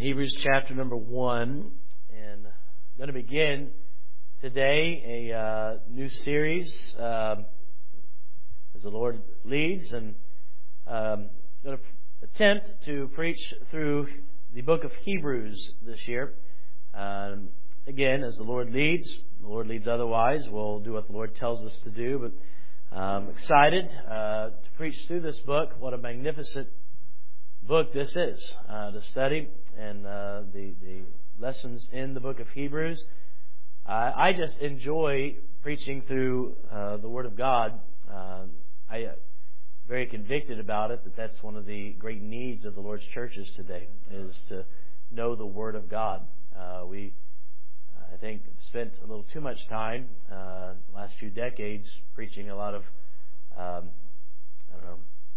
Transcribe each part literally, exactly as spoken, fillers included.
Hebrews chapter number one, and I'm going to begin today a uh, new series uh, as the Lord leads, and um, I'm going to attempt to preach through the book of Hebrews this year. Um, again, as the Lord leads, the Lord leads otherwise, we'll do what the Lord tells us to do, but I'm excited uh, to preach through this book. What a magnificent book this is uh, to study, and uh, the the lessons in the book of Hebrews. Uh, I just enjoy preaching through uh, the Word of God. Uh, I am very convicted about it that that's one of the great needs of the Lord's churches today, is to know the Word of God. Uh, we, I think, spent a little too much time uh, the last few decades preaching a lot of um, I don't know.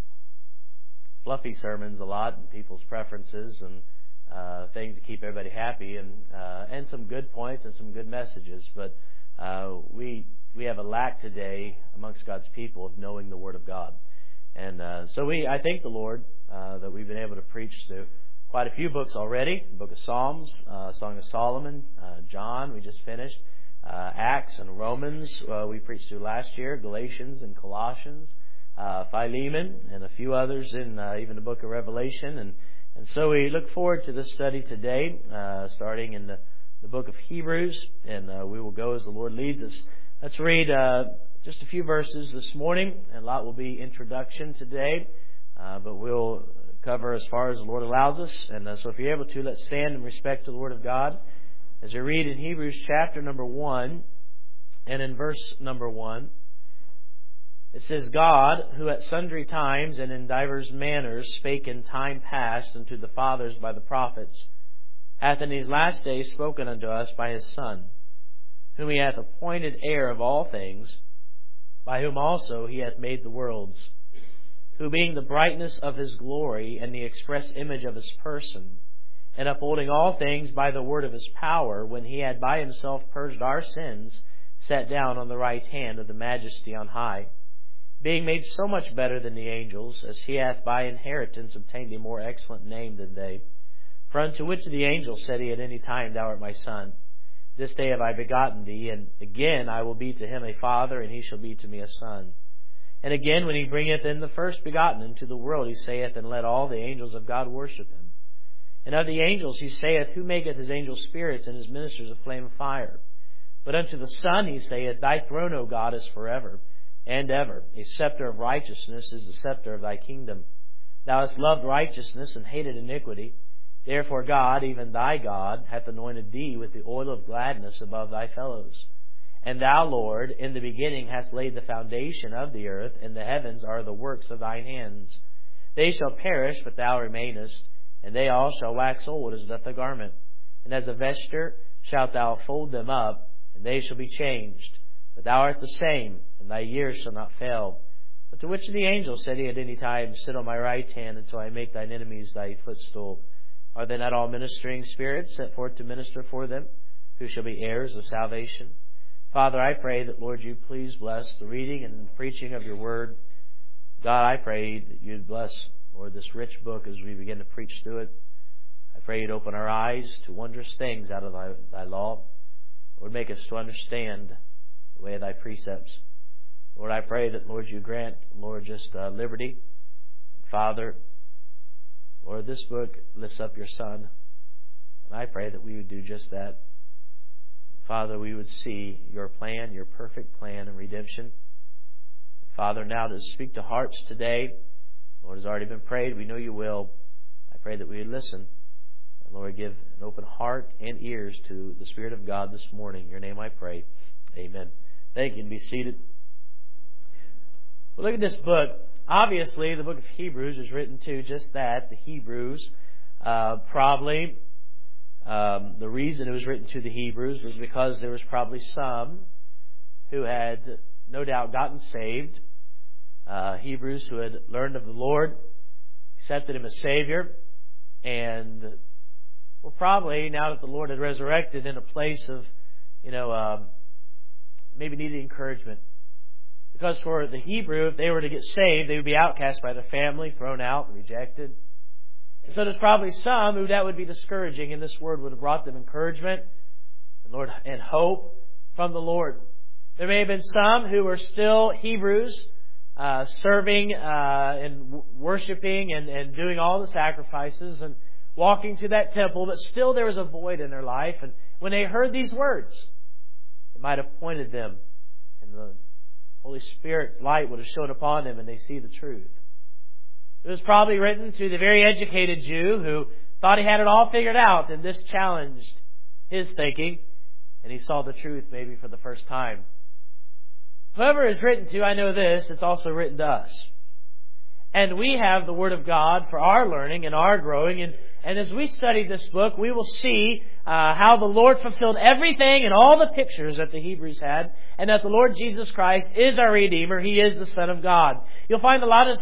fluffy sermons a lot, and people's preferences and uh, things to keep everybody happy, and uh, and some good points and some good messages. But uh, we we have a lack today amongst God's people of knowing the Word of God, and uh, so we I thank the Lord uh, that we've been able to preach through quite a few books already. The Book of Psalms, uh, Song of Solomon, uh, John we just finished, uh, Acts and Romans uh, we preached through last year, Galatians and Colossians. Uh, Philemon and a few others in uh, even the book of Revelation, and and so we look forward to this study today, uh, starting in the, the book of Hebrews, and uh, we will go as the Lord leads us. Let's read uh, just a few verses this morning, and a lot will be introduction today, uh, but we'll cover as far as the Lord allows us. And uh, so if you're able to, let's stand in respect to the Word of God as we read in Hebrews chapter number one, and in verse number one. It says, God, who at sundry times and in divers manners spake in time past unto the fathers by the prophets, hath in these last days spoken unto us by His Son, whom He hath appointed heir of all things, by whom also He hath made the worlds, who being the brightness of His glory and the express image of His person, and upholding all things by the word of His power, when He had by Himself purged our sins, sat down on the right hand of the Majesty on high, being made so much better than the angels, as He hath by inheritance obtained a more excellent name than they. For unto which of the angels said He at any time, Thou art my Son? This day have I begotten thee, and again I will be to him a father, and he shall be to me a son. And again, when He bringeth in the first begotten into the world, He saith, And let all the angels of God worship Him. And of the angels He saith, Who maketh His angels spirits, and His ministers a flame of fire? But unto the Son He saith, Thy throne, O God, is forever and ever. A scepter of righteousness is the scepter of Thy kingdom. Thou hast loved righteousness and hated iniquity. Therefore God, even Thy God, hath anointed Thee with the oil of gladness above Thy fellows. And Thou, Lord, in the beginning hast laid the foundation of the earth, and the heavens are the works of Thine hands. They shall perish, but Thou remainest, and they all shall wax old as doth a garment. And as a vesture shalt Thou fold them up, and they shall be changed. But Thou art the same, and Thy years shall not fail. But to which of the angels said He at any time, Sit on my right hand until I make Thine enemies Thy footstool? Are they not all ministering spirits set forth to minister for them, who shall be heirs of salvation? Father, I pray that, Lord, You please bless the reading and preaching of Your word. God, I pray that You'd bless, Lord, this rich book as we begin to preach through it. I pray You'd open our eyes to wondrous things out of Thy, thy law. Lord, make us to understand the way of Thy precepts. Lord, I pray that, Lord, You grant, Lord, just uh, liberty. Father, Lord, this book lifts up Your Son, and I pray that we would do just that. Father, we would see Your plan, Your perfect plan of redemption. Father, now to speak to hearts today, Lord, has already been prayed. We know You will. I pray that we would listen. And Lord, give an open heart and ears to the Spirit of God this morning. In Your name I pray. Amen. Thank you, and be seated. Well, look at this book. Obviously, the book of Hebrews is written to just that, the Hebrews. Uh, probably um, the reason it was written to the Hebrews was because there was probably some who had no doubt gotten saved. Uh, Hebrews who had learned of the Lord, accepted Him as Savior, and were probably, now that the Lord had resurrected, in a place of, you know, um, maybe needed encouragement. Because for the Hebrew, if they were to get saved, they would be outcast by their family, thrown out, rejected. So there's probably some who that would be discouraging, and this word would have brought them encouragement and Lord and hope from the Lord. There may have been some who were still Hebrews, uh, serving uh, and w- worshiping and, and doing all the sacrifices and walking to that temple, but still there was a void in their life. And when they heard these words, it might have pointed them, and the Holy Spirit's light would have shone upon them, and they see the truth. It was probably written to the very educated Jew who thought he had it all figured out, and this challenged his thinking, and he saw the truth maybe for the first time. Whoever is written to, I know this, it's also written to us. And we have the Word of God for our learning and our growing. And, and as we study this book, we will see uh, how the Lord fulfilled everything and all the pictures that the Hebrews had, and that the Lord Jesus Christ is our Redeemer. He is the Son of God. You'll find a lot of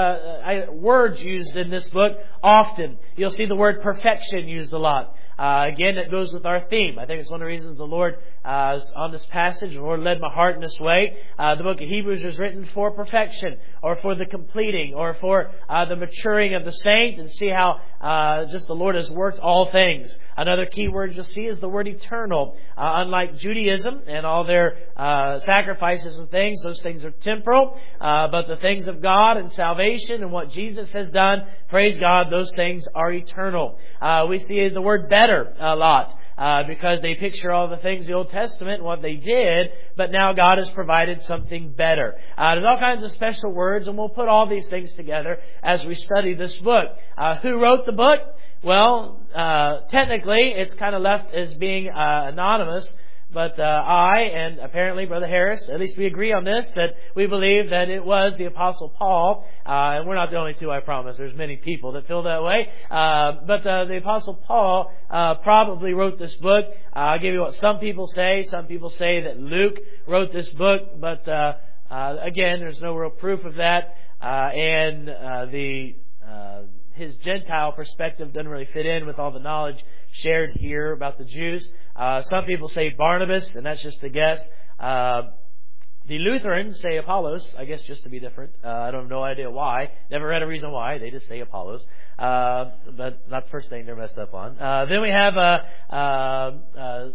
uh, words used in this book often. You'll see the word perfection used a lot. Uh, again, that goes with our theme. I think it's one of the reasons the Lord, uh, on this passage, the Lord led my heart in this way. Uh, the book of Hebrews was written for perfection, or for the completing, or for uh, the maturing of the saints, and see how uh, just the Lord has worked all things. Another key word you'll see is the word eternal. Uh, unlike Judaism and all their uh, sacrifices and things, those things are temporal. Uh, but the things of God and salvation and what Jesus has done, praise God, those things are eternal. Uh, we see the word better a lot. Uh, because they picture all the things in the Old Testament and what they did, but now God has provided something better. Uh, there's all kinds of special words, and we'll put all these things together as we study this book. Uh, who wrote the book? Well, uh, technically, it's kind of left as being uh, anonymous. But uh, I and apparently Brother Harris, at least we agree on this, that we believe that it was the Apostle Paul. Uh, and we're not the only two, I promise. There's many people that feel that way. Uh, but uh, the Apostle Paul uh, probably wrote this book. Uh, I'll give you what some people say. Some people say that Luke wrote this book. But uh, uh, again, there's no real proof of that. Uh, and uh, the uh, his Gentile perspective doesn't really fit in with all the knowledge shared here about the Jews. Uh, some people say Barnabas, and that's just a guess. Uh, the Lutherans say Apollos, I guess just to be different. Uh, I don't have no idea why. Never read a reason why. They just say Apollos. Uh, but not the first thing they're messed up on. Uh, then we have, uh, uh, uh,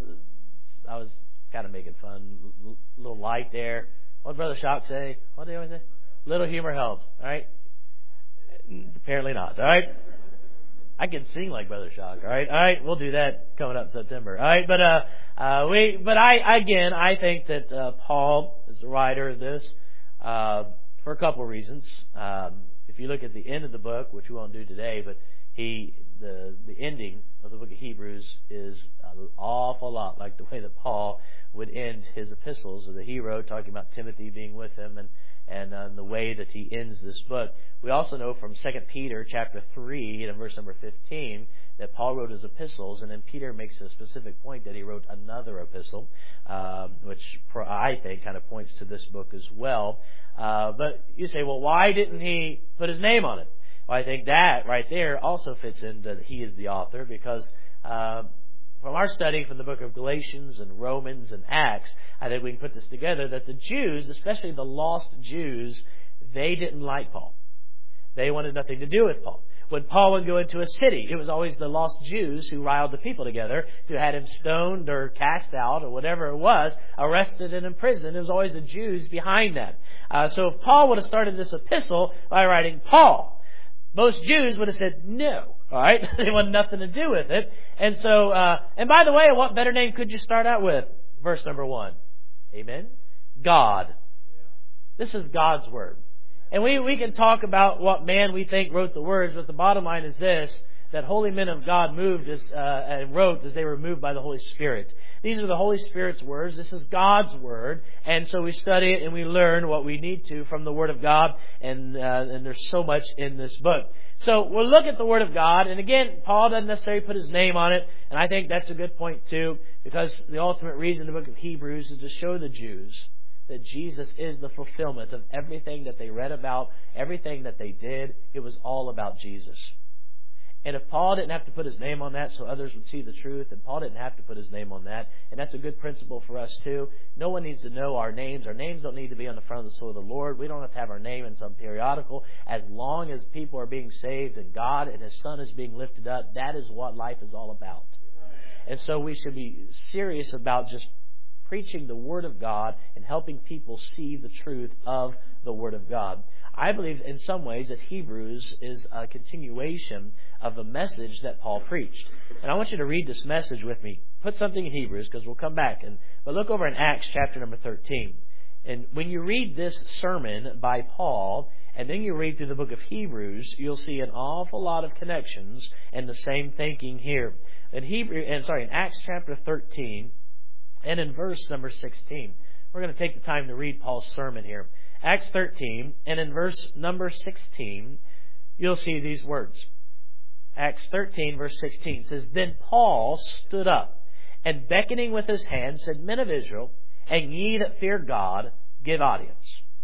I was kind of making fun, a little light there. What did Brother Shock say? What did he always say? Little humor helps, alright? Apparently not, alright? I can sing like Brother Shock, all right? All right, we'll do that coming up in September, all right? But uh, uh, we, but I again, I think that uh, Paul is the writer of this uh, for a couple of reasons. Um, if you look at the end of the book, which we won't do today, but he, the the ending of the book of Hebrews is an awful lot like the way that Paul would end his epistles that he wrote, talking about Timothy being with him and. And uh, the way that he ends this book. We also know from Second Peter chapter three and verse number fifteen that Paul wrote his epistles, and then Peter makes a specific point that he wrote another epistle, um, which I think kind of points to this book as well. Uh, but you say, well, why didn't he put his name on it? Well, I think that right there also fits into that he is the author, because uh, from our study from the book of Galatians and Romans and Acts, I think we can put this together, that the Jews, especially the lost Jews, they didn't like Paul. They wanted nothing to do with Paul. When Paul would go into a city, it was always the lost Jews who riled the people together, who had him stoned or cast out or whatever it was, arrested and imprisoned. It was always the Jews behind that. Uh, so if Paul would have started this epistle by writing Paul, most Jews would have said no. All right, they wanted nothing to do with it. And so, uh, and by the way, what better name could you start out with? Verse number one. Amen. God. This is God's Word. And we, we can talk about what man we think wrote the words, but the bottom line is this, that holy men of God moved as, uh, and wrote as they were moved by the Holy Spirit. These are the Holy Spirit's words. This is God's Word. And so we study it and we learn what we need to from the Word of God. And, uh, and there's so much in this book. So we'll look at the Word of God. And again, Paul doesn't necessarily put his name on it. And I think that's a good point too, because the ultimate reason the book of Hebrews is to show the Jews that Jesus is the fulfillment of everything that they read about, everything that they did. It was all about Jesus. And if Paul didn't have to put his name on that so others would see the truth, and Paul didn't have to put his name on that, and that's a good principle for us too. No one needs to know our names. Our names don't need to be on the front of the soul of the Lord. We don't have to have our name in some periodical. As long as people are being saved and God and His Son is being lifted up, that is what life is all about. And so we should be serious about just preaching the Word of God and helping people see the truth of the Word of God. I believe in some ways that Hebrews is a continuation of a message that Paul preached. And I want you to read this message with me. Put something in Hebrews because we'll come back. And But look over in Acts chapter number thirteen. And when you read this sermon by Paul, and then you read through the book of Hebrews, you'll see an awful lot of connections and the same thinking here. In Hebrew, and sorry, in Acts chapter thirteen, and in verse number sixteen, we're going to take the time to read Paul's sermon here. Acts thirteen, and in verse number sixteen, you'll see these words. Acts thirteen, verse sixteen says, Then Paul stood up, and beckoning with his hand, said, Men of Israel, and ye that fear God, give audience.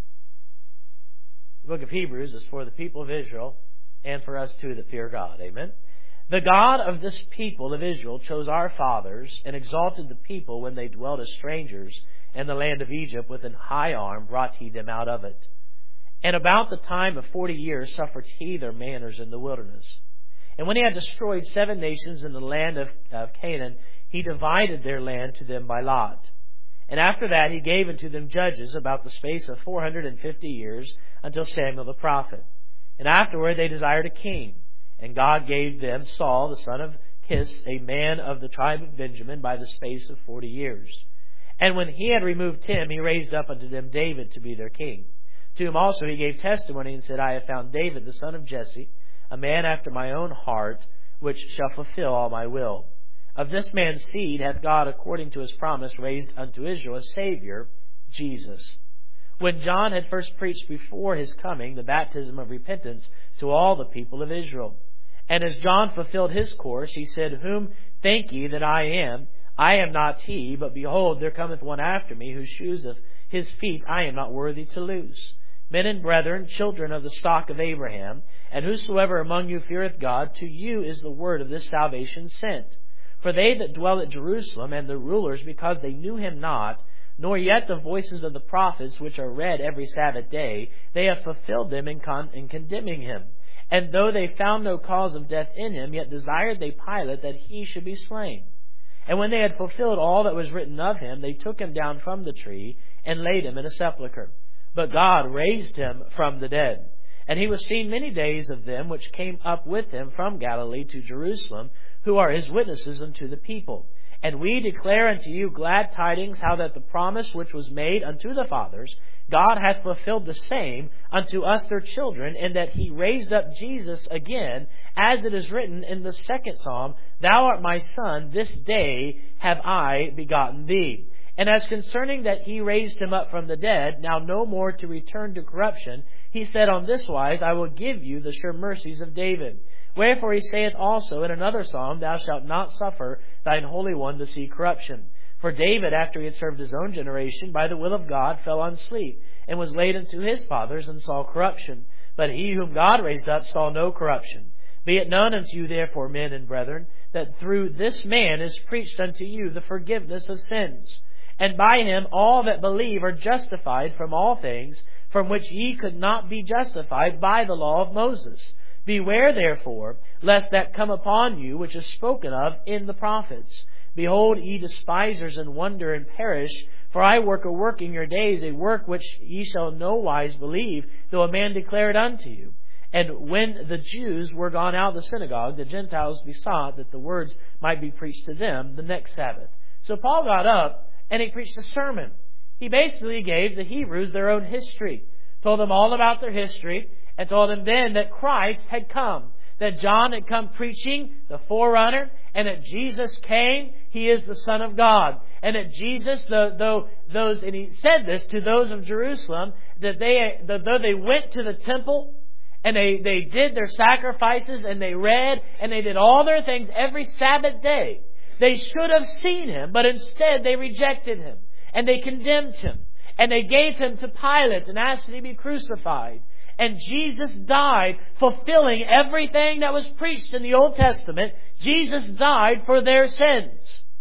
The book of Hebrews is for the people of Israel, and for us too that fear God. Amen? The God of this people of Israel chose our fathers, and exalted the people when they dwelt as strangers in the land of Egypt. With an high arm brought He them out of it. And about the time of forty years suffered He their manners in the wilderness. And when He had destroyed seven nations in the land of, of Canaan, He divided their land to them by lot. And after that He gave unto them judges about the space of four hundred and fifty years, until Samuel the prophet. And afterward they desired a king. And God gave them Saul, the son of Kish, a man of the tribe of Benjamin, by the space of forty years. And when He had removed him, He raised up unto them David to be their king. To whom also He gave testimony, and said, I have found David, the son of Jesse, a man after my own heart, which shall fulfill all my will. Of this man's seed hath God, according to His promise, raised unto Israel a Savior, Jesus. When John had first preached before his coming the baptism of repentance to all the people of Israel. And as John fulfilled his course, he said, Whom think ye that I am? I am not he, but behold, there cometh one after me, whose shoes of his feet I am not worthy to loose. Men and brethren, children of the stock of Abraham, and whosoever among you feareth God, to you is the word of this salvation sent. For they that dwell at Jerusalem, and the rulers, because they knew Him not, nor yet the voices of the prophets, which are read every Sabbath day, they have fulfilled them in, con- in condemning Him. And though they found no cause of death in Him, yet desired they Pilate that He should be slain. And when they had fulfilled all that was written of Him, they took Him down from the tree, and laid Him in a sepulchre. But God raised Him from the dead. And He was seen many days of them which came up with Him from Galilee to Jerusalem, who are His witnesses unto the people. And we declare unto you glad tidings, how that the promise which was made unto the fathers, God hath fulfilled the same unto us their children, and that He raised up Jesus again, as it is written in the second psalm, Thou art my son, this day have I begotten thee. And as concerning that He raised Him up from the dead, now no more to return to corruption, He said on this wise, I will give you the sure mercies of David. Wherefore He saith also in another psalm, Thou shalt not suffer thine Holy One to see corruption. For David, after he had served his own generation, by the will of God fell on sleep, and was laid unto his fathers, and saw corruption. But he whom God raised up saw no corruption. Be it known unto you therefore, men and brethren, that through this man is preached unto you the forgiveness of sins. And by Him all that believe are justified from all things, from which ye could not be justified by the law of Moses. Beware therefore, lest that come upon you which is spoken of in the prophets. Behold, ye despisers, and wonder and perish, for I work a work in your days, a work which ye shall no wise believe, though a man declare it unto you. And when the Jews were gone out of the synagogue, the Gentiles besought that the words might be preached to them the next Sabbath. So Paul got up and he preached a sermon. He basically gave the Hebrews their own history, told them all about their history, and told them then that Christ had come, that John had come preaching, the forerunner, and that Jesus came, He is the Son of God. And that Jesus, though those, and He said this to those of Jerusalem, that they, that though they went to the temple, and they, they did their sacrifices, and they read, and they did all their things every Sabbath day, they should have seen Him, but instead they rejected Him, and they condemned Him, and they gave Him to Pilate and asked that He be crucified. And Jesus died, fulfilling everything that was preached in the Old Testament. Jesus died for their sins.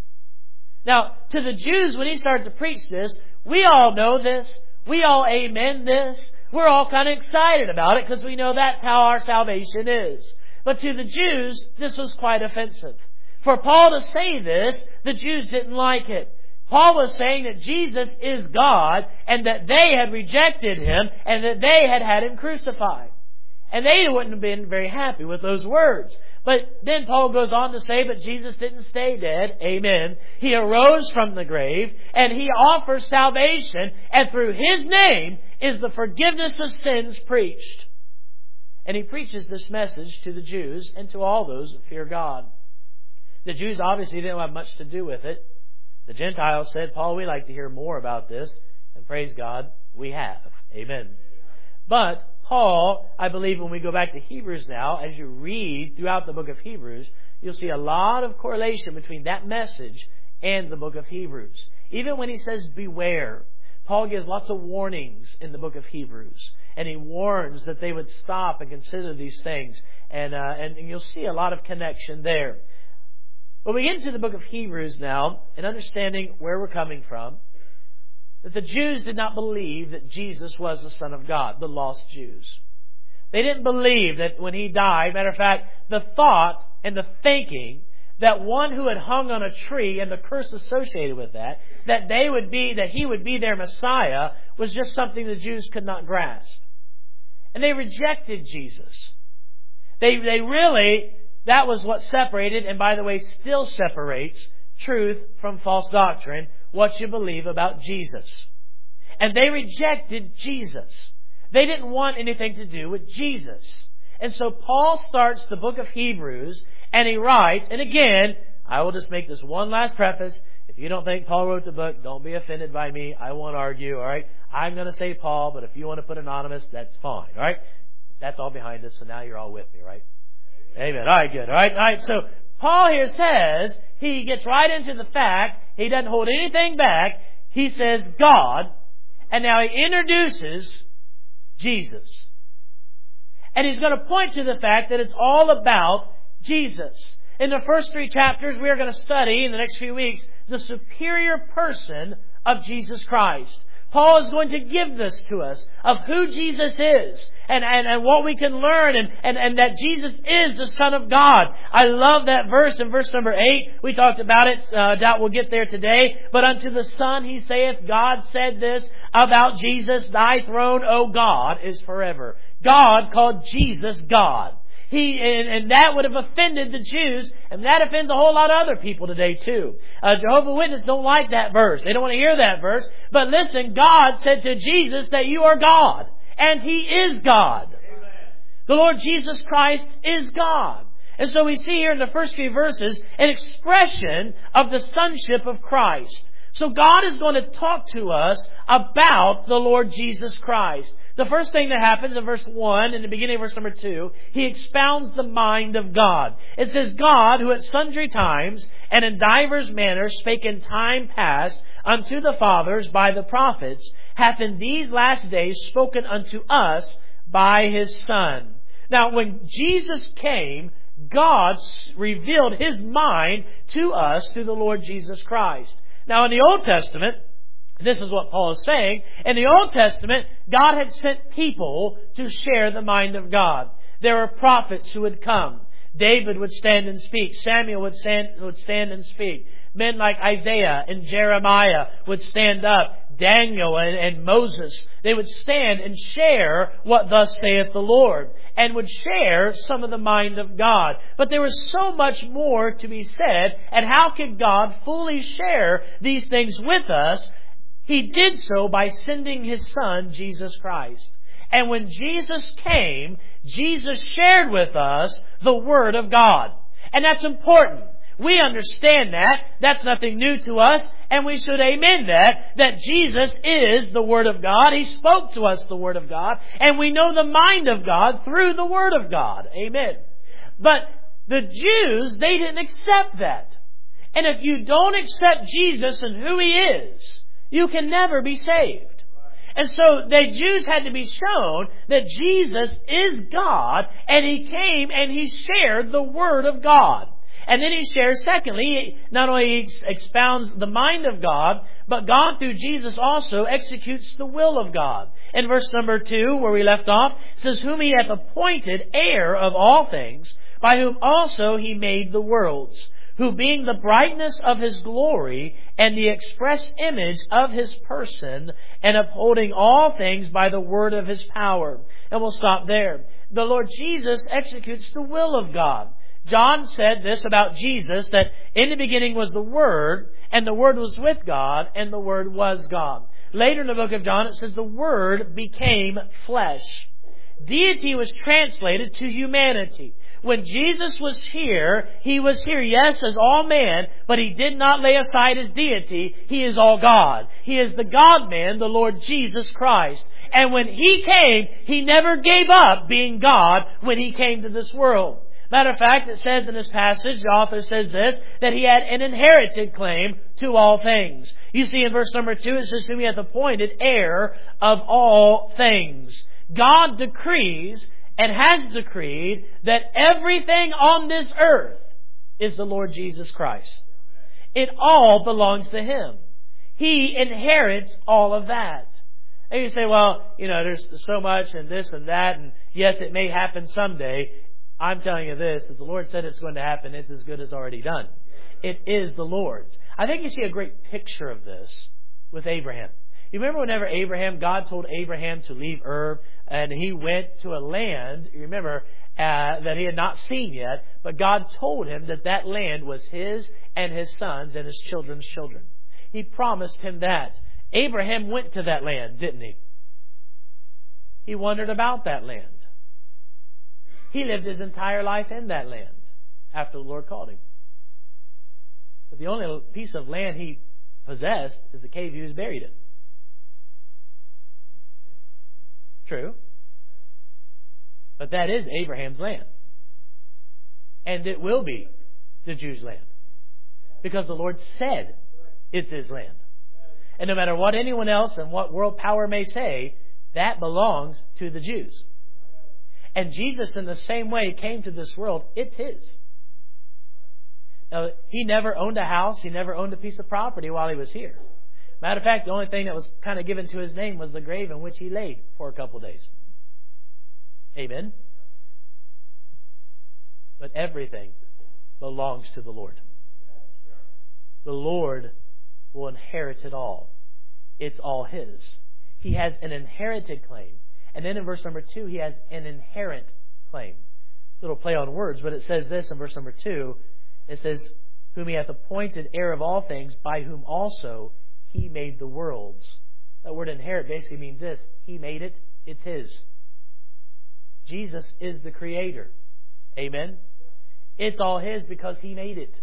Now, to the Jews, when He started to preach this, we all know this. We all amen this. We're all kind of excited about it because we know that's how our salvation is. But to the Jews, this was quite offensive. For Paul to say this, the Jews didn't like it. Paul was saying that Jesus is God and that they had rejected Him and that they had had Him crucified. And they wouldn't have been very happy with those words. But then Paul goes on to say, but Jesus didn't stay dead. Amen. He arose from the grave and He offers salvation, and through His name is the forgiveness of sins preached. And He preaches this message to the Jews and to all those that fear God. The Jews obviously didn't have much to do with it. The Gentiles said, Paul, we'd like to hear more about this. And praise God, we have. Amen. But Paul, I believe when we go back to Hebrews now, as you read throughout the book of Hebrews, you'll see a lot of correlation between that message and the book of Hebrews. Even when he says beware, Paul gives lots of warnings in the book of Hebrews. And he warns that they would stop and consider these things. And, uh, and, and you'll see a lot of connection there. But we get into the book of Hebrews now, and understanding where we're coming from, that the Jews did not believe that Jesus was the Son of God, the lost Jews. They didn't believe that when He died, matter of fact, the thought and the thinking that one who had hung on a tree and the curse associated with that, that they would be, that He would be their Messiah, was just something the Jews could not grasp. And they rejected Jesus. They, they really, that was what separated, and by the way, still separates truth from false doctrine, what you believe about Jesus. And they rejected Jesus. They didn't want anything to do with Jesus. And so Paul starts the book of Hebrews, and he writes, and again, I will just make this one last preface. If you don't think Paul wrote the book, don't be offended by me. I won't argue, all right? I'm going to say Paul, but if you want to put anonymous, that's fine, all right? That's all behind us, so now you're all with me, right? Amen. All right, good. All right, all right. So Paul here says, he gets right into the fact, he doesn't hold anything back. He says God, and now he introduces Jesus. And he's going to point to the fact that it's all about Jesus. In the first three chapters, we are going to study in the next few weeks the superior person of Jesus Christ. Paul is going to give this to us of who Jesus is and, and, and what we can learn and, and, and that Jesus is the Son of God. I love that verse in verse number eight. We talked about it. Uh, doubt we'll get there today. But unto the Son he saith, God said this about Jesus, thy throne, O God, is forever. God called Jesus God. He and, and that would have offended the Jews, and that offends a whole lot of other people today too. Uh, Jehovah's Witnesses don't like that verse. They don't want to hear that verse. But listen, God said to Jesus that you are God, and He is God. Amen. The Lord Jesus Christ is God. And so we see here in the first few verses an expression of the sonship of Christ. So God is going to talk to us about the Lord Jesus Christ. The first thing that happens in verse one, in the beginning of verse number two, He expounds the mind of God. It says, God, who at sundry times and in divers manners spake in time past unto the fathers by the prophets, hath in these last days spoken unto us by His Son. Now, when Jesus came, God revealed His mind to us through the Lord Jesus Christ. Now, in the Old Testament, this is what Paul is saying. In the Old Testament, God had sent people to share the mind of God. There were prophets who would come. David would stand and speak. Samuel would stand, would stand and speak. Men like Isaiah and Jeremiah would stand up. Daniel and, and Moses, they would stand and share what thus saith the Lord, and would share some of the mind of God. But there was so much more to be said, and how could God fully share these things with us? He did so by sending His Son, Jesus Christ. And when Jesus came, Jesus shared with us the Word of God. And that's important. We understand that. That's nothing new to us. And we should amen that. That Jesus is the Word of God. He spoke to us the Word of God. And we know the mind of God through the Word of God. Amen. But the Jews, they didn't accept that. And if you don't accept Jesus and who He is, you can never be saved. And so the Jews had to be shown that Jesus is God, and He came and He shared the Word of God. And then He shares, secondly, He not only expounds the mind of God, but God through Jesus also executes the will of God. In verse number two, where we left off, it says, whom He hath appointed heir of all things, by whom also He made the worlds, who being the brightness of His glory and the express image of His person, and upholding all things by the word of His power. And we'll stop there. The Lord Jesus executes the will of God. John said this about Jesus, that in the beginning was the Word, and the Word was with God, and the Word was God. Later in the book of John, it says the Word became flesh. Deity was translated to humanity. When Jesus was here, He was here, yes, as all man, but He did not lay aside His deity. He is all God. He is the God-man, the Lord Jesus Christ. And when He came, He never gave up being God when He came to this world. Matter of fact, it says in this passage, the author says this, that He had an inherited claim to all things. You see in verse number two, it says, whom He hath appointed heir of all things. God decrees and has decreed that everything on this earth is the Lord Jesus Christ. It all belongs to Him. He inherits all of that. And you say, well, you know, there's so much and this and that, and yes, it may happen someday. I'm telling you this, if the Lord said it's going to happen, it's as good as already done. It is the Lord's. I think you see a great picture of this with Abraham. You remember whenever Abraham, God told Abraham to leave Ur, and he went to a land, you remember, uh, that he had not seen yet, but God told him that that land was his and his sons and his children's children. He promised him that. Abraham went to that land, didn't he? He wondered about that land. He lived his entire life in that land after the Lord called him. But the only piece of land he possessed is the cave he was buried in. True. But that is Abraham's land. And it will be the Jews' land. Because the Lord said it's His land. And no matter what anyone else and what world power may say, that belongs to the Jews. And Jesus, in the same way, came to this world. It's His. Now, He never owned a house. He never owned a piece of property while He was here. Matter of fact, the only thing that was kind of given to His name was the grave in which He laid for a couple of days. Amen? But everything belongs to the Lord. The Lord will inherit it all. It's all His. He has an inherited claim. And then in verse number two, He has an inherent claim. Little play on words, but it says this in verse number two. It says, whom He hath appointed heir of all things, by whom also He made the worlds. That word inherit basically means this. He made it. It's His. Jesus is the Creator. Amen? It's all His because He made it.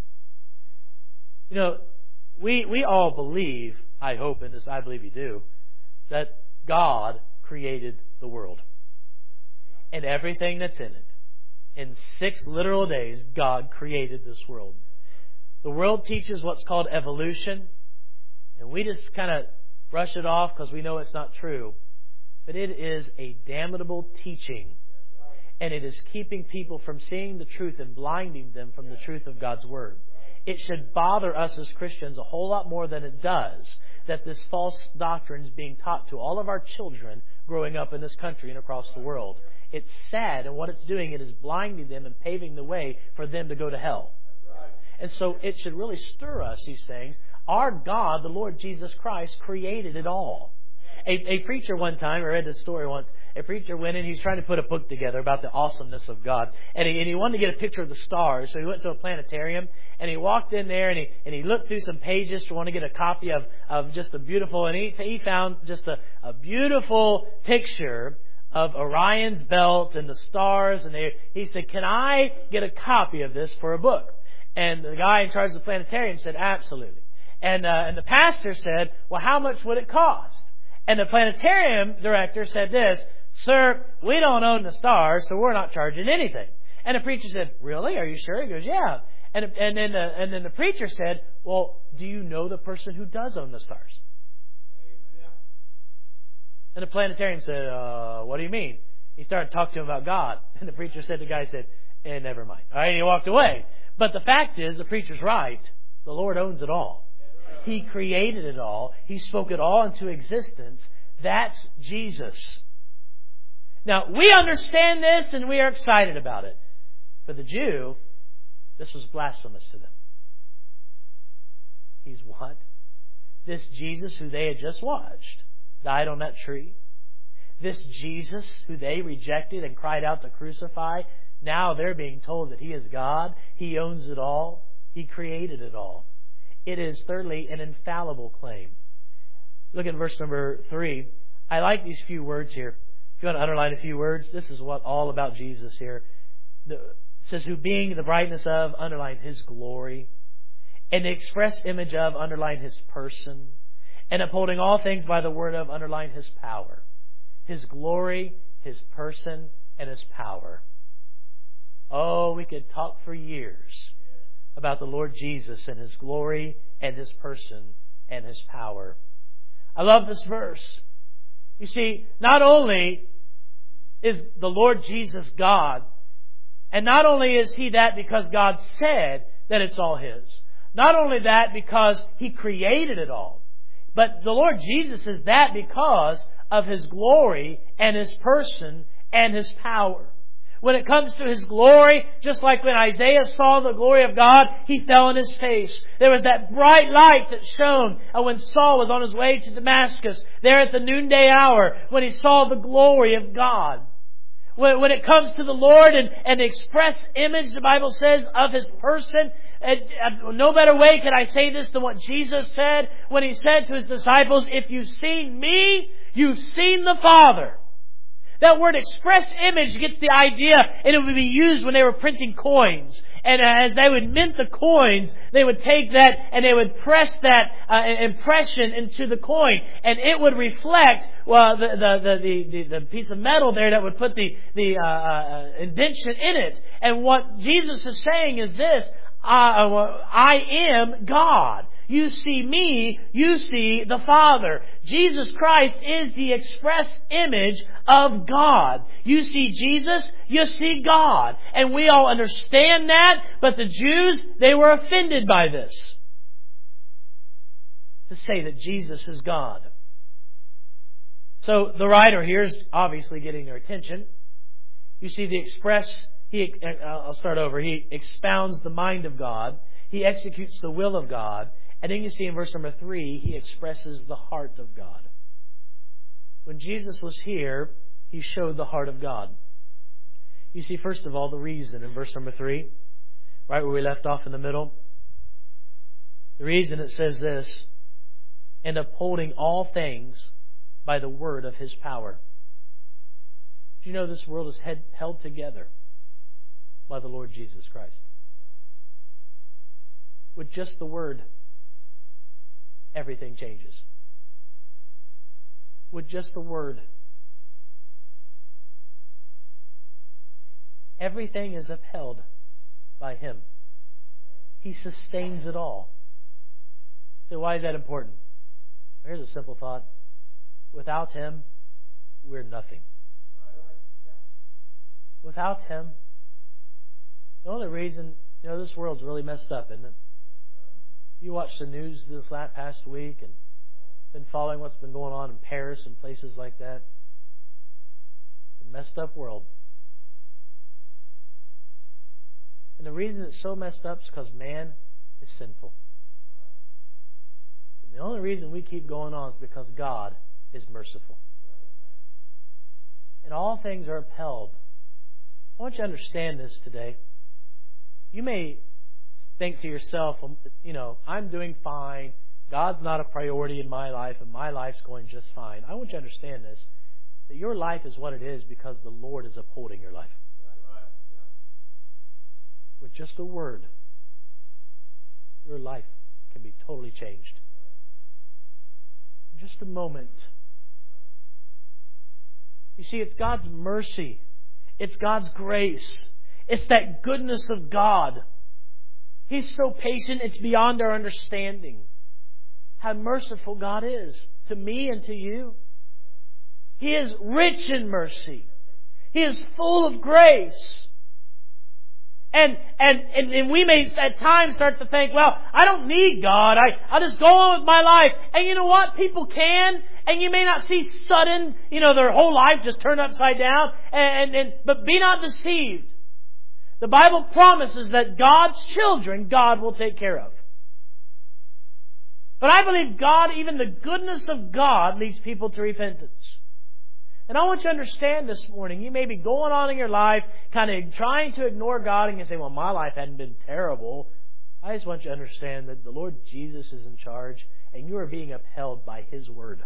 You know, we, we all believe, I hope in this, I believe you do, that God created the world and everything that's in it. In six literal days, God created this world. The world teaches what's called evolution, and we just kind of brush it off because we know it's not true. But it is a damnable teaching, and it is keeping people from seeing the truth and blinding them from the truth of God's Word. It should bother us as Christians a whole lot more than it does that this false doctrine is being taught to all of our children growing up in this country and across the world. It's sad, and what it's doing, it is blinding them and paving the way for them to go to hell. And so it should really stir us, these things. Our God, the Lord Jesus Christ, created it all. A, a preacher one time, I read this story once, a preacher went in, he's trying to put a book together about the awesomeness of God. And he, and he wanted to get a picture of the stars. So he went to a planetarium and he walked in there and he, and he looked through some pages to want to get a copy of, of just a beautiful, and he, he found just a, a beautiful picture of Orion's belt and the stars. And they, he said, can I get a copy of this for a book? And the guy in charge of the planetarium said, absolutely. And, uh, and the pastor said, well, how much would it cost? And the planetarium director said this, sir, we don't own the stars, so we're not charging anything. And the preacher said, really? Are you sure? He goes, yeah. And, and, then, the, and then the preacher said, well, do you know the person who does own the stars? And the planetarian said, uh, what do you mean? He started talking to him about God. And the preacher said, the guy said, eh, never mind. All right, and he walked away. But the fact is, the preacher's right. The Lord owns it all. He created it all. He spoke it all into existence. That's Jesus. Now, we understand this and we are excited about it. For the Jew, this was blasphemous to them. He's what? This Jesus who they had just watched died on that tree. This Jesus who they rejected and cried out to crucify, now they're being told that He is God. He owns it all. He created it all. It is, thirdly, an infallible claim. Look at verse number three. I like these few words here. If you want to underline a few words, this is what all about Jesus here. The, it says, who being the brightness of, underline His glory. And the express image of, underline His person. And upholding all things by the word of, underline His power. His glory, His person, and His power. Oh, we could talk for years about the Lord Jesus and His glory and His person and His power. I love this verse. You see, not only is the Lord Jesus God, and not only is He that because God said that it's all His, not only that because He created it all, but the Lord Jesus is that because of His glory and His person and His power. When it comes to His glory, just like when Isaiah saw the glory of God, he fell on his face. There was that bright light that shone when Saul was on his way to Damascus, there at the noonday hour, when he saw the glory of God. When, when it comes to the Lord and, and the express image, the Bible says, of His person, and, uh, no better way can I say this than what Jesus said when He said to His disciples, if you've seen Me, you've seen the Father. That word express image gets the idea, and it would be used when they were printing coins. And as they would mint the coins, they would take that and they would press that uh, impression into the coin, and it would reflect well the the the the, the piece of metal there that would put the the uh, uh, indentation in it. And what Jesus is saying is this: uh, I am God. You see Me, you see the Father. Jesus Christ is the express image of God. You see Jesus, you see God. And we all understand that, but the Jews, they were offended by this. To say that Jesus is God. So the writer here is obviously getting their attention. You see the express, he, I'll start over. He expounds the mind of God. He executes the will of God. And then you see in verse number three, He expresses the heart of God. When Jesus was here, He showed the heart of God. You see, first of all, the reason in verse number three, right where we left off in the middle. The reason it says this, and upholding all things by the word of His power. Do you know this world is held together by the Lord Jesus Christ? With just the word, everything changes. With just the word, everything is upheld by Him. He sustains it all. So why is that important? Here's a simple thought. Without Him, we're nothing. Without Him, the only reason, you know, this world's really messed up, isn't it? You watched the news this last past week and been following what's been going on in Paris and places like that. It's a messed up world. And the reason it's so messed up is because man is sinful. And the only reason we keep going on is because God is merciful. And all things are upheld. I want you to understand this today. You may think to yourself, you know, I'm doing fine. God's not a priority in my life, and my life's going just fine. I want you to understand this, that your life is what it is because the Lord is upholding your life. With just a word, your life can be totally changed. In just a moment. You see, it's God's mercy. It's God's grace. It's that goodness of God. He's so patient, it's beyond our understanding. How merciful God is to me and to you. He is rich in mercy. He is full of grace. And, and, and, and we may at times start to think, well, I don't need God. I, I'll just go on with my life. And you know what? People can. And you may not see sudden, you know, their whole life just turn upside down. And, and, but be not deceived. The Bible promises that God's children, God will take care of. But I believe God, even the goodness of God, leads people to repentance. And I want you to understand this morning, you may be going on in your life, kind of trying to ignore God, and you say, well, my life hadn't been terrible. I just want you to understand that the Lord Jesus is in charge, and you are being upheld by His Word.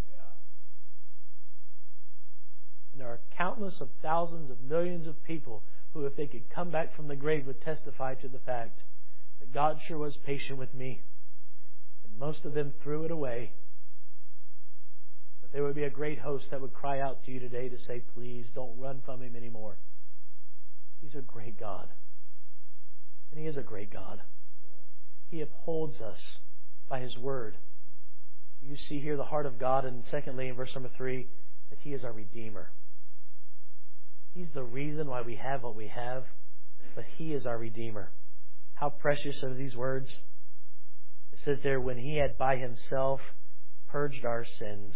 And there are countless of thousands of millions of people who, if they could come back from the grave, would testify to the fact that God sure was patient with me. And most of them threw it away. But there would be a great host that would cry out to you today to say, please don't run from Him anymore. He's a great God. And He is a great God. He upholds us by His Word. You see here the heart of God, and secondly, in verse number three, that He is our Redeemer. He's the reason why we have what we have, but He is our Redeemer. How precious are these words? It says there, when He had by Himself purged our sins.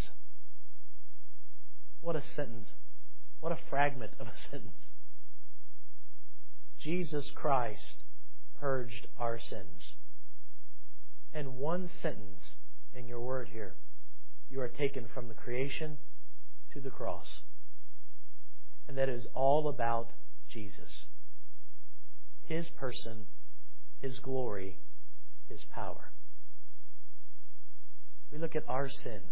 What a sentence. What a fragment of a sentence. Jesus Christ purged our sins. And one sentence in your word here, you are taken from the creation to the cross. And that is all about Jesus. His person, His glory, His power. We look at our sin.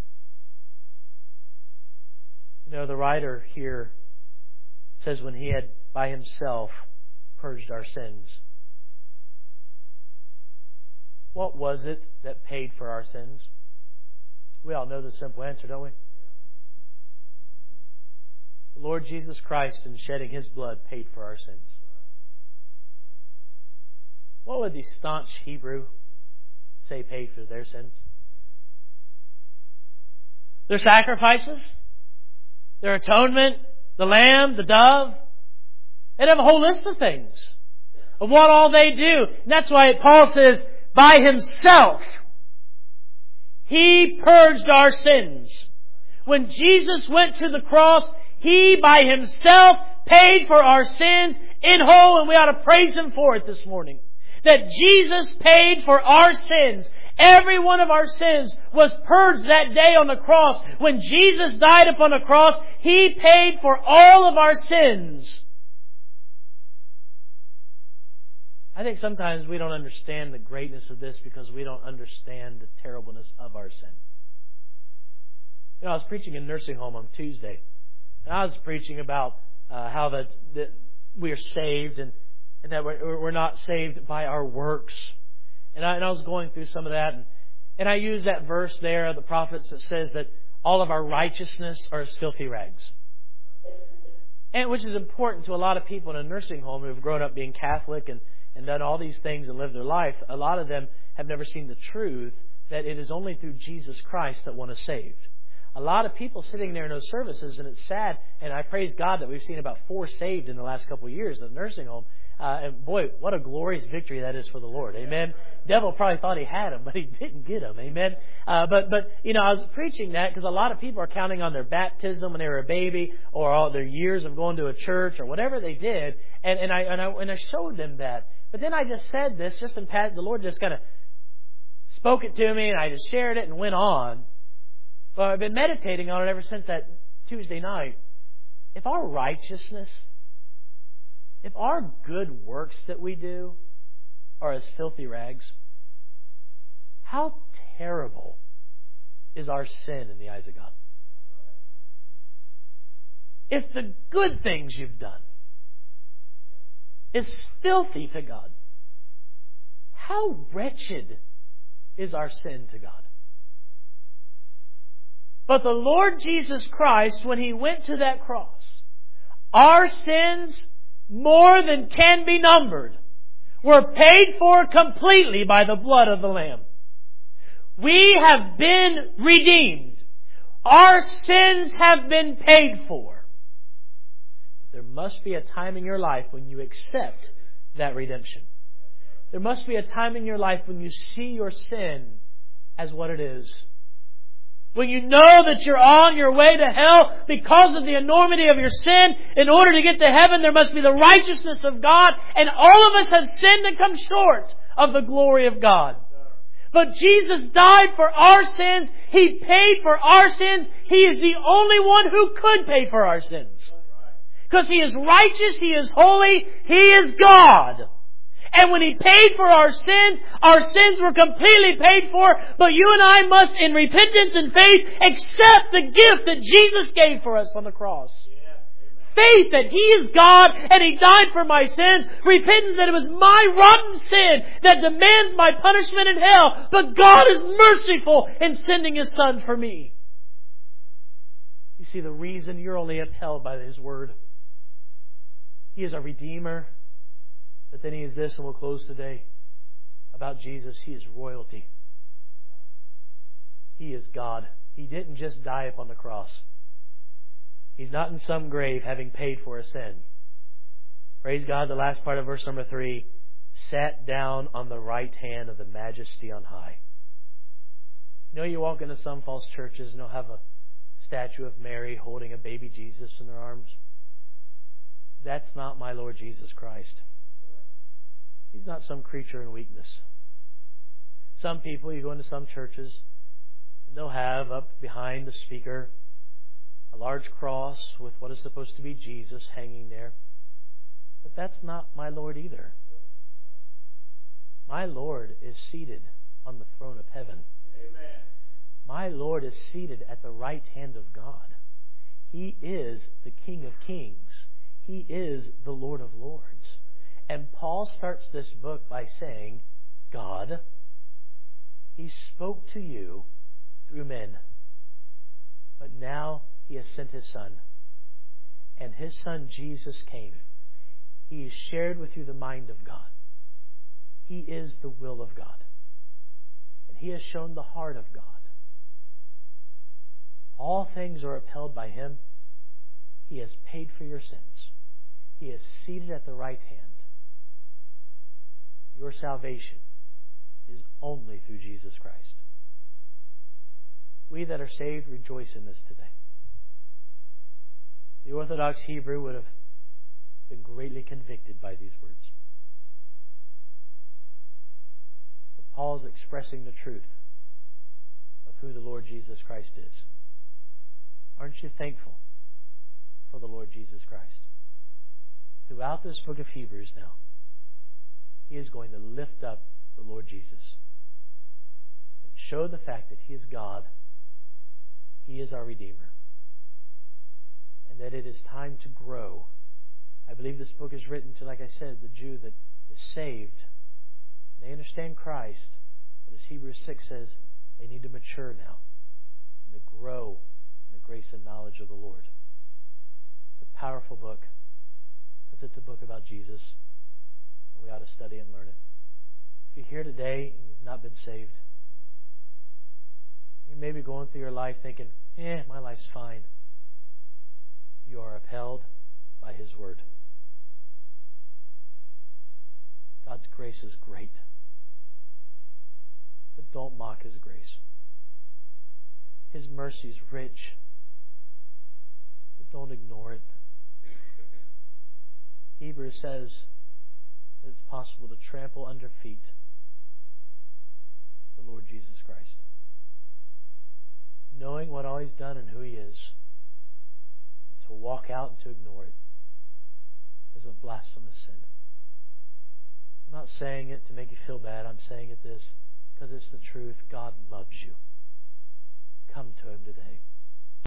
You know, the writer here says when He had by Himself purged our sins. What was it that paid for our sins? We all know the simple answer, don't we? The Lord Jesus Christ, in shedding His blood, paid for our sins. What would the staunch Hebrew say paid for their sins? Their sacrifices, their atonement, the lamb, the dove. They'd have a whole list of things of what all they do. And that's why Paul says, by Himself, He purged our sins. When Jesus went to the cross, He by Himself paid for our sins in whole, and we ought to praise Him for it this morning. That Jesus paid for our sins. Every one of our sins was purged that day on the cross. When Jesus died upon the cross, He paid for all of our sins. I think sometimes we don't understand the greatness of this because we don't understand the terribleness of our sin. You know, I was preaching in a nursing home on Tuesday. And I was preaching about uh, how that, that we are saved and, and that we're, we're not saved by our works. And I, and I was going through some of that. And, and I used that verse there of the prophets that says that all of our righteousness are as filthy rags. And which is important to a lot of people in a nursing home who have grown up being Catholic and, and done all these things and lived their life. A lot of them have never seen the truth that it is only through Jesus Christ that one is saved. A lot of people sitting there in those services, and it's sad, and I praise God that we've seen about four saved in the last couple of years in the nursing home. Uh, and boy, what a glorious victory that is for the Lord. Amen. Devil probably thought he had him, but he didn't get him. Amen. Uh, but, but, you know, I was preaching that because a lot of people are counting on their baptism when they were a baby or all their years of going to a church or whatever they did. And, and I, and I, and I showed them that. But then I just said this, just in pat, the Lord just kind of spoke it to me, and I just shared it and went on. Well, I've been meditating on it ever since that Tuesday night. If our righteousness, if our good works that we do are as filthy rags, how terrible is our sin in the eyes of God? If the good things you've done is filthy to God, how wretched is our sin to God? But the Lord Jesus Christ, when He went to that cross, our sins, more than can be numbered, were paid for completely by the blood of the Lamb. We have been redeemed. Our sins have been paid for. But there must be a time in your life when you accept that redemption. There must be a time in your life when you see your sin as what it is. When you know that you're on your way to hell because of the enormity of your sin. In order to get to heaven, there must be the righteousness of God. And all of us have sinned and come short of the glory of God. But Jesus died for our sins. He paid for our sins. He is the only one who could pay for our sins. Because He is righteous, He is holy, He is God. And when He paid for our sins, our sins were completely paid for. But you and I must, in repentance and faith, accept the gift that Jesus gave for us on the cross. Faith that He is God and He died for my sins. Repentance that it was my rotten sin that demands my punishment in hell. But God is merciful in sending His Son for me. You see, the reason you're only upheld by His Word. He is a Redeemer. But then He is this, and we'll close today, about Jesus. He is royalty. He is God. He didn't just die upon the cross. He's not in some grave having paid for a sin. Praise God, the last part of verse number three, sat down on the right hand of the Majesty on high. You know, you walk into some false churches and they'll have a statue of Mary holding a baby Jesus in their arms. That's not my Lord Jesus Christ. He's not some creature in weakness. Some people, you go into some churches, and they'll have up behind the speaker a large cross with what is supposed to be Jesus hanging there. But that's not my Lord either. My Lord is seated on the throne of heaven. Amen. My Lord is seated at the right hand of God. He is the King of Kings. He is the Lord of Lords. And Paul starts this book by saying, God, He spoke to you through men, but now He has sent His Son. And His Son Jesus came. He has shared with you the mind of God. He is the will of God. And He has shown the heart of God. All things are upheld by Him. He has paid for your sins. He is seated at the right hand. Your salvation is only through Jesus Christ. We that are saved rejoice in this today. The Orthodox Hebrew would have been greatly convicted by these words. But Paul's expressing the truth of who the Lord Jesus Christ is. Aren't you thankful for the Lord Jesus Christ? Throughout this book of Hebrews now, He is going to lift up the Lord Jesus and show the fact that He is God. He is our Redeemer. And that it is time to grow. I believe this book is written to, like I said, the Jew that is saved. And they understand Christ. But as Hebrews six says, they need to mature now and to grow in the grace and knowledge of the Lord. It's a powerful book because it's a book about Jesus. And we ought to study and learn it. If you're here today and you've not been saved, you may be going through your life thinking, eh, my life's fine. You are upheld by His Word. God's grace is great. But don't mock His grace. His mercy is rich. But don't ignore it. Hebrews says that it's possible to trample under feet the Lord Jesus Christ. Knowing what all He's done and who He is, to walk out and to ignore it is a blasphemous sin. I'm not saying it to make you feel bad. I'm saying it this because it's the truth. God loves you. Come to Him today.